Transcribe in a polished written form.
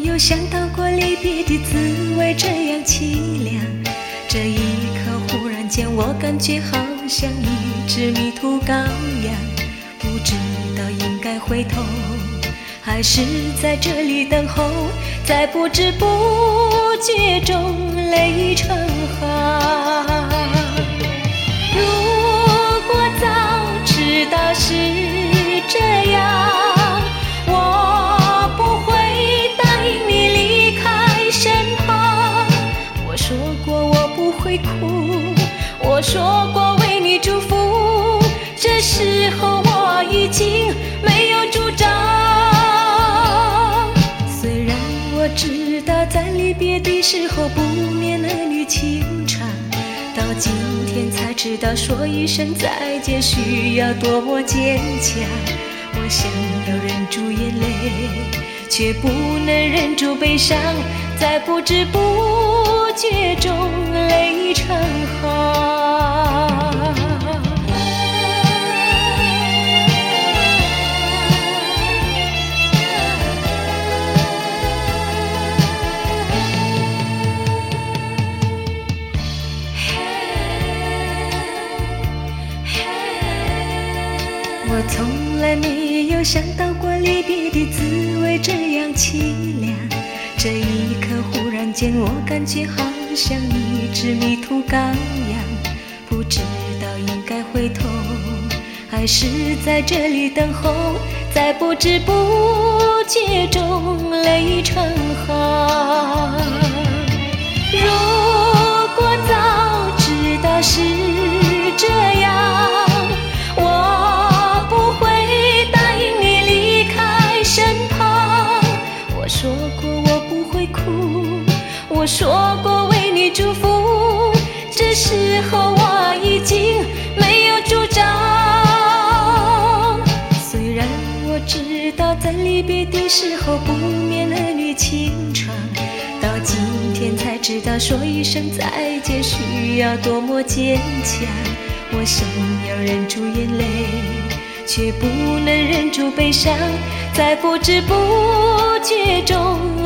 有想到过离别的滋味这样凄凉。这一刻忽然间我感觉好像一只迷途羔羊，不知道应该回头还是在这里等候，在不知不觉中泪成行。如果早知道是这样，我不会答应你离开身旁。我说过我不会哭，我说过为你祝福，这时候我已经没有主张。虽然我知道在离别的时候不免儿女情长，到今天才知道说一声再见需要多么坚强。我想要忍住眼泪，却不能忍住悲伤，在不知不觉中泪成行。我从来没有想到过离别的滋味这样凄凉。这一刻忽然间我感觉好像一只迷途羔羊，不知道应该回头还是在这里等候，在不知不觉中泪成行。如果早知道是这样，我不会答应你离开身旁。我说过我不会哭，我说过为你祝福，这时候我已经没有主张。虽然我知道在离别的时候不免儿女情长，到今天才知道说一声再见需要多么坚强。我想要忍住眼泪，却不能忍住悲伤，在不知不觉中